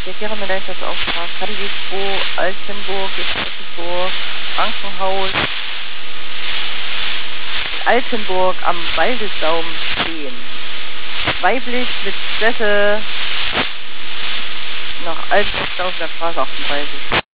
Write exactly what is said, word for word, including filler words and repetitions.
Sekretariatsauftrag, Handelsbuch, Altenburg, Altenburg, Krankenhaus. In Altenburg am Waldessaum zehn. Weiblich mit Stätte nach Altenburg auf der Straße achtunddreißig.